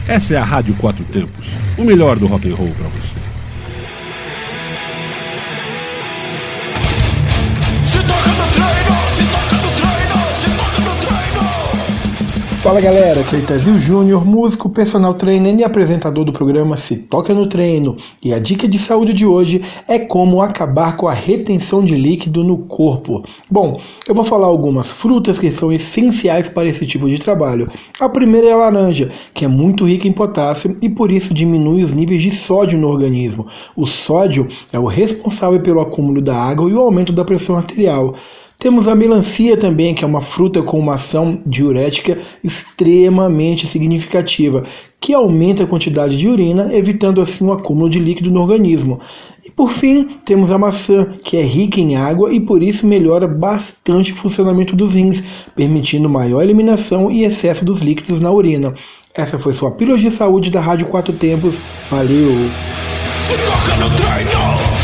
Essa é a Rádio Quatro Tempos, o melhor do rock and roll para você. Fala galera, aqui é Itazil Júnior, músico, personal trainer e apresentador do programa Se Toca no Treino. E a dica de saúde de hoje é como acabar com a retenção de líquido no corpo. Bom, eu vou falar algumas frutas que são essenciais para esse tipo de trabalho. A primeira é a laranja, que é muito rica em potássio e por isso diminui os níveis de sódio no organismo. O sódio é o responsável pelo acúmulo da água e o aumento da pressão arterial. Temos a melancia também, que é uma fruta com uma ação diurética extremamente significativa, que aumenta a quantidade de urina, evitando assim o acúmulo de líquido no organismo. E por fim, temos a maçã, que é rica em água e por isso melhora bastante o funcionamento dos rins, permitindo maior eliminação e excesso dos líquidos na urina. Essa foi sua pílula de saúde da Rádio Quatro Tempos. Valeu! Se toca no treino!